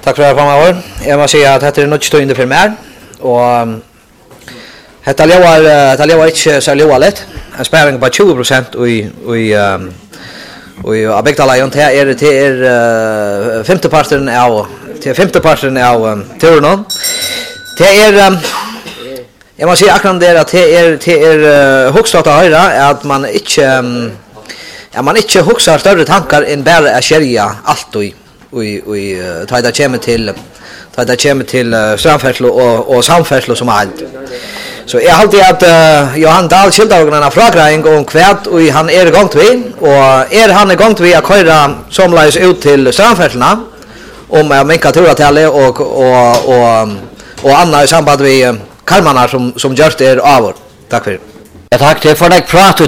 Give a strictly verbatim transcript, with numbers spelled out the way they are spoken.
Tack för det framöver. Jag måste säga att det är något stående för mig och detta lever detta lever inte så lågt. En späring på tjugo procent och i och i och i Abekdala det är det är femte parten av till femte parten av turnon. Det är jag måste säga akkurat det att det är det är högst att höra att man inte ja man inte huxar större tankar än bara att skärja allt och och och ta det kommer till ta det kommer till strandfärslo och och samfärslo som allt. Så jag alltid att uh, Johan Dahl skildarorna frågar en gång kvärt och han är igång till och är han igång till att köra somlais ut till strandfärslorna om jag minka turatalet och och och och andra i samband med kalmarna som som just är över. Tack för det. Ja, tack till för dig prat